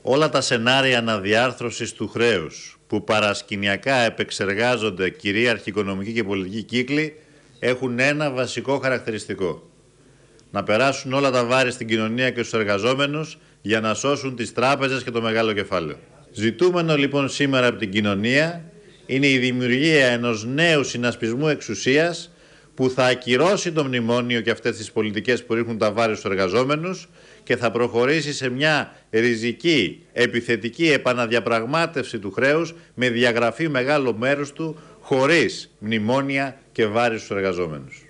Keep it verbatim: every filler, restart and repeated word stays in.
Όλα τα σενάρια αναδιάρθρωσης του χρέους που παρασκηνιακά επεξεργάζονται κυρίαρχοι οικονομικοί και πολιτικοί κύκλοι έχουν ένα βασικό χαρακτηριστικό. Να περάσουν όλα τα βάρη στην κοινωνία και στους εργαζόμενους για να σώσουν τις τράπεζες και το μεγάλο κεφάλαιο. Ζητούμενο λοιπόν σήμερα από την κοινωνία είναι η δημιουργία ενός νέου συνασπισμού εξουσίας που θα ακυρώσει το μνημόνιο και αυτές τις πολιτικές που ρίχνουν τα βάρη στους εργαζόμενους και θα προχωρήσει σε μια ριζική, επιθετική επαναδιαπραγμάτευση του χρέους με διαγραφή μεγάλο μέρους του χωρίς μνημόνια και βάρη στους εργαζόμενους.